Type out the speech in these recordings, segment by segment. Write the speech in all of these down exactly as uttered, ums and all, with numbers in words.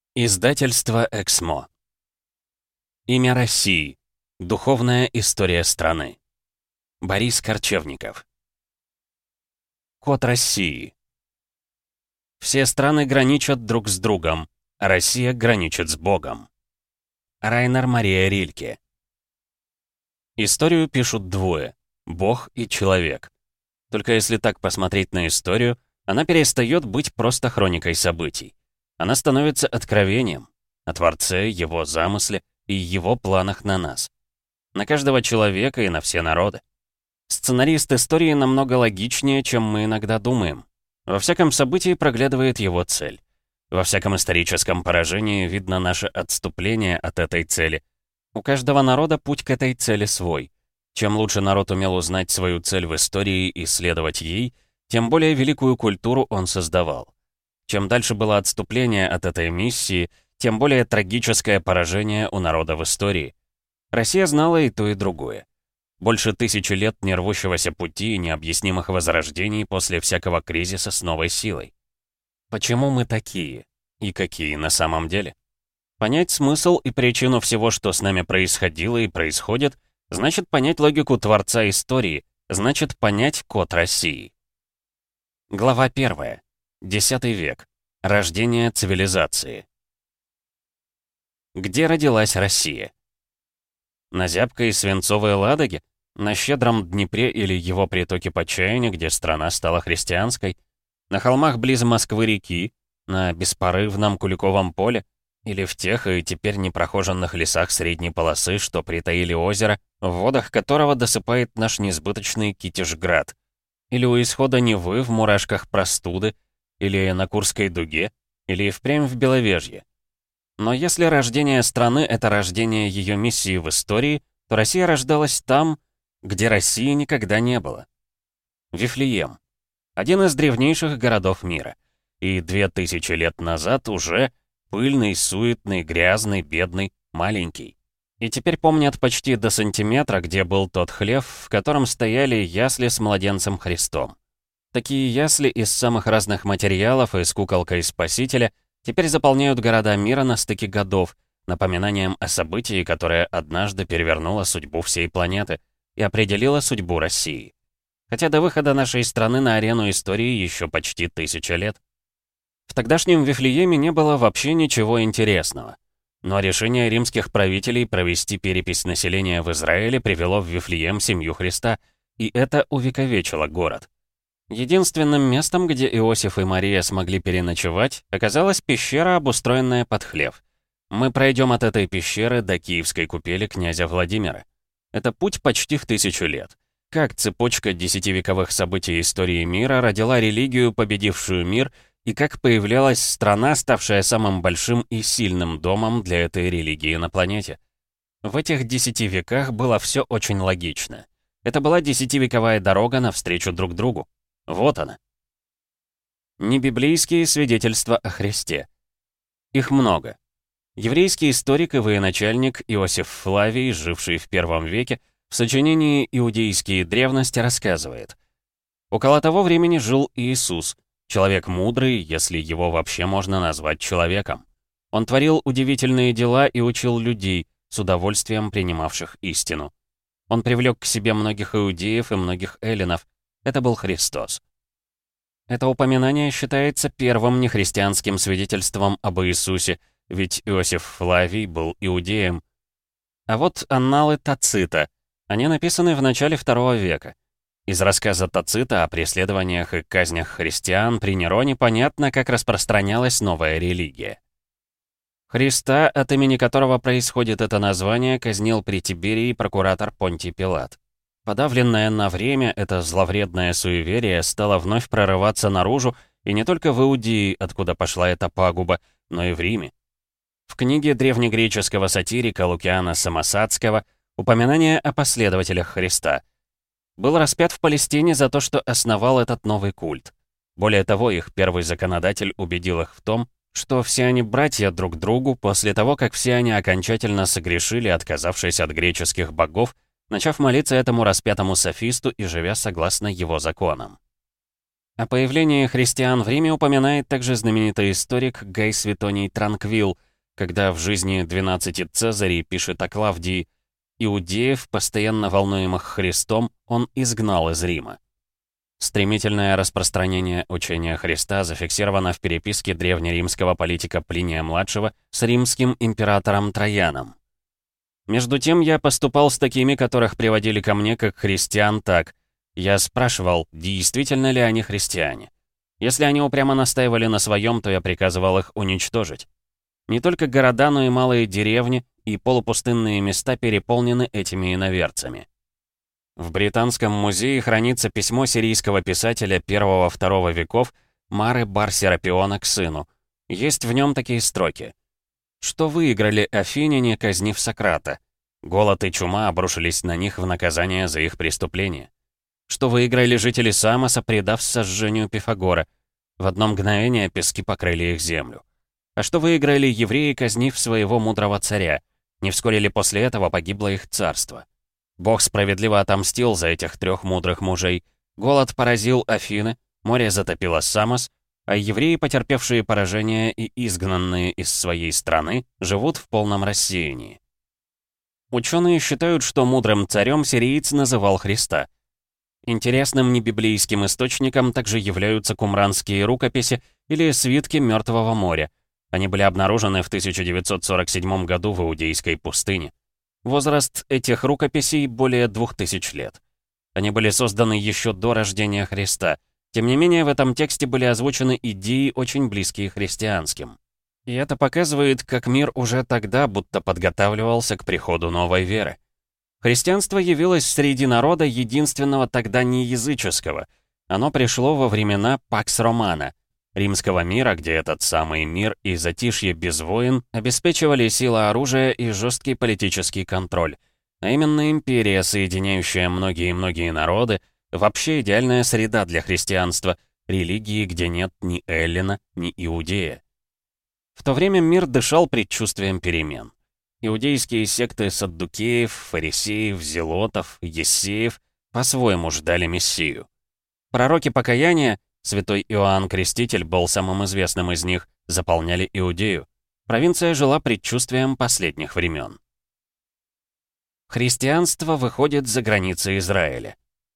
Издательство «Эксмо». Имя России. Духовная история страны. Борис Корчевников. Код России. Все страны граничат друг с другом, а Россия граничит с Богом. Райнер Мария Рильке. Историю пишут двое — Бог и человек. Только если так посмотреть на историю, она перестает быть просто хроникой событий. Она становится откровением о Творце, Его замысле и Его планах на нас. На каждого человека и на все народы. Сценарист истории намного логичнее, чем мы иногда думаем. Во всяком событии проглядывает его цель. Во всяком историческом поражении видно наше отступление от этой цели. У каждого народа путь к этой цели свой. Чем лучше народ умел узнать свою цель в истории и следовать ей, тем более великую культуру он создавал. Чем дальше было отступление от этой миссии, тем более трагическое поражение у народа в истории. Россия знала и то, и другое. Больше тысячи лет нервущегося пути и необъяснимых возрождений после всякого кризиса с новой силой. Почему мы такие? И какие на самом деле? Понять смысл и причину всего, что с нами происходило и происходит, значит понять логику Творца истории, значит понять код России. Глава первая. Десятый век. Рождение цивилизации. Где родилась Россия? На зябкой свинцовой Ладоге? На щедром Днепре или его притоке Почаяния, где страна стала христианской? На холмах близ Москвы-реки? На беспорывном Куликовом поле? Или в тех и теперь непрохоженных лесах средней полосы, что притаили озеро, в водах которого досыпает наш несбыточный Китежград? Или у исхода Невы в мурашках простуды? Или на Курской дуге? Или впрямь в Беловежье? Но если рождение страны — это рождение ее миссии в истории, то Россия рождалась там, где России никогда не было. Вифлеем. Один из древнейших городов мира. И две тысячи лет назад уже пыльный, суетный, грязный, бедный, маленький. И теперь помнят почти до сантиметра, где был тот хлев, в котором стояли ясли с младенцем Христом. Такие ясли из самых разных материалов и с куколкой Спасителя теперь заполняют города мира на стыке годов, напоминанием о событии, которое однажды перевернуло судьбу всей планеты и определило судьбу России. Хотя до выхода нашей страны на арену истории еще почти тысяча лет. В тогдашнем Вифлееме не было вообще ничего интересного. Но решение римских правителей провести перепись населения в Израиле привело в Вифлеем семью Христа, и это увековечило город. Единственным местом, где Иосиф и Мария смогли переночевать, оказалась пещера, обустроенная под хлев. Мы пройдем от этой пещеры до Киевской купели князя Владимира. Это путь почти в тысячу лет. Как цепочка десятивековых событий истории мира родила религию, победившую мир, и как появлялась страна, ставшая самым большим и сильным домом для этой религии на планете. В этих десяти веках было все очень логично. Это была десятивековая дорога навстречу друг другу. Вот она. Небиблейские свидетельства о Христе. Их много. Еврейский историк и военачальник Иосиф Флавий, живший в первом веке, в сочинении «Иудейские древности» рассказывает. Около того времени жил Иисус, человек мудрый, если его вообще можно назвать человеком. Он творил удивительные дела и учил людей, с удовольствием принимавших истину. Он привлек к себе многих иудеев и многих эллинов. Это был Христос. Это упоминание считается первым нехристианским свидетельством об Иисусе, ведь Иосиф Флавий был иудеем. А вот анналы Тацита. Они написаны в начале второго века. Из рассказа Тацита о преследованиях и казнях христиан при Нероне понятно, как распространялась новая религия. Христа, от имени которого происходит это название, казнил при Тиберии прокуратор Понтий Пилат. Подавленное на время, это зловредное суеверие стало вновь прорываться наружу, и не только в Иудее, откуда пошла эта пагуба, но и в Риме. В книге древнегреческого сатирика Лукиана Самосадского упоминание о последователях Христа. Был распят в Палестине за то, что основал этот новый культ. Более того, их первый законодатель убедил их в том, что все они братья друг другу после того, как все они окончательно согрешили, отказавшись от греческих богов, начав молиться этому распятому софисту и живя согласно его законам. О появлении христиан в Риме упоминает также знаменитый историк Гай Светоний Транквил, когда в жизни двенадцати Цезарей пишет о Клавдии: «Иудеев, постоянно волнуемых Христом, он изгнал из Рима». Стремительное распространение учения Христа зафиксировано в переписке древнеримского политика Плиния-младшего с римским императором Трояном. Между тем я поступал с такими, которых приводили ко мне как христиан, так. Я спрашивал, действительно ли они христиане. Если они упрямо настаивали на своем, то я приказывал их уничтожить. Не только города, но и малые деревни и полупустынные места переполнены этими иноверцами. В Британском музее хранится письмо сирийского писателя первого-второго веков Мары Бар-Серапиона к сыну. Есть в нем такие строки. «Что выиграли афиняне, казнив Сократа? Голод и чума обрушились на них в наказание за их преступления. Что выиграли жители Самоса, предав сожжению Пифагора? В одно мгновение пески покрыли их землю. А что выиграли евреи, казнив своего мудрого царя? Не вскоре ли после этого погибло их царство? Бог справедливо отомстил за этих трех мудрых мужей. Голод поразил Афины, море затопило Самос, а евреи, потерпевшие поражение и изгнанные из своей страны, живут в полном рассеянии». Ученые считают, что мудрым царем сириец называл Христа. Интересным небиблейским источником также являются кумранские рукописи или свитки Мертвого моря. Они были обнаружены в тысяча девятьсот сорок седьмом году в Иудейской пустыне. Возраст этих рукописей более двух тысяч лет. Они были созданы еще до рождения Христа. Тем не менее, в этом тексте были озвучены идеи, очень близкие христианским. И это показывает, как мир уже тогда будто подготавливался к приходу новой веры. Христианство явилось среди народа единственного тогда не языческого. Оно пришло во времена Пакс Романа, римского мира, где этот самый мир и затишье без войн обеспечивали сила оружия и жесткий политический контроль. А именно империя, соединяющая многие-многие народы, вообще идеальная среда для христианства, религии, где нет ни эллина, ни иудея. В то время мир дышал предчувствием перемен. Иудейские секты саддукеев, фарисеев, зелотов, ессеев по-своему ждали Мессию. Пророки покаяния, святой Иоанн Креститель был самым известным из них, заполняли Иудею. Провинция жила предчувствием последних времен. Христианство выходит за границы Израиля.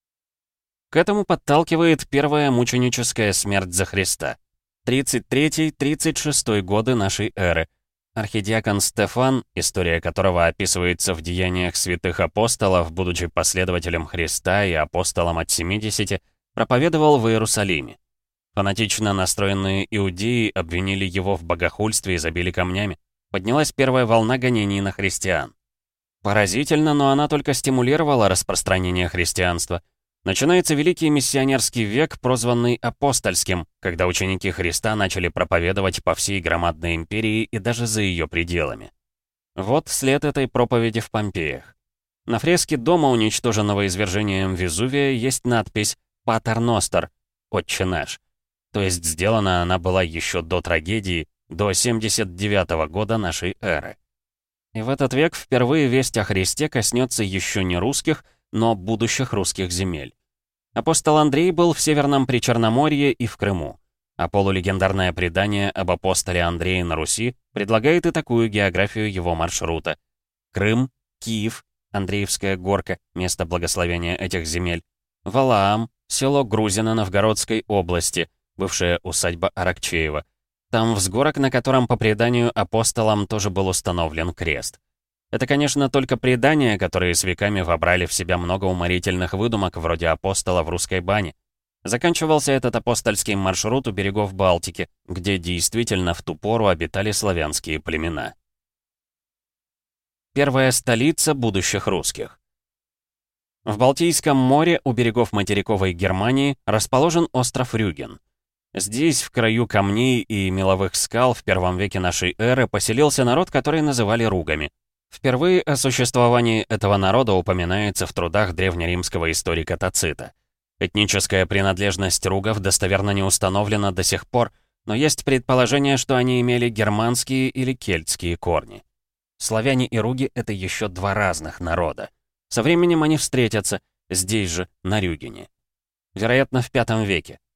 К этому подталкивает первая мученическая смерть за Христа. тридцать третий — тридцать шестой годы нашей эры. Архидиакон Стефан, история которого описывается в деяниях святых апостолов, будучи последователем Христа и апостолом от семидесяти, проповедовал в Иерусалиме. Фанатично настроенные иудеи обвинили его в богохульстве и забили камнями. Поднялась первая волна гонений на христиан. Поразительно, но она только стимулировала распространение христианства. Начинается Великий миссионерский век, прозванный апостольским, когда ученики Христа начали проповедовать по всей громадной империи и даже за ее пределами. Вот след этой проповеди в Помпеях. На фреске дома, уничтоженного извержением Везувия, есть надпись «Патер Ностер» — «Отче наш». То есть сделана она была еще до трагедии, до семьдесят девятого года нашей эры. И в этот век впервые весть о Христе коснется еще не русских, но будущих русских земель. Апостол Андрей был в Северном Причерноморье и в Крыму, а полулегендарное предание об апостоле Андрее на Руси предлагает и такую географию его маршрута. Крым, Киев, Андреевская горка, место благословения этих земель, Валаам, село Грузино Новгородской области, бывшая усадьба Аракчеева. Там взгорок, на котором по преданию апостолам тоже был установлен крест. Это, конечно, только предания, которые с веками вобрали в себя много уморительных выдумок, вроде апостола в русской бане. Заканчивался этот апостольский маршрут у берегов Балтики, где действительно в ту пору обитали славянские племена. Первая столица будущих русских. В Балтийском море у берегов материковой Германии расположен остров Рюген. Здесь, в краю камней и меловых скал, в первом веке нашей эры поселился народ, который называли ругами. Впервые о существовании этого народа упоминается в трудах древнеримского историка Тацита. Этническая принадлежность ругов достоверно не установлена до сих пор, но есть предположение, что они имели германские или кельтские корни. Славяне и руги — это еще два разных народа. Со временем они встретятся, здесь же, на Рюгене. Вероятно, в пятом веке.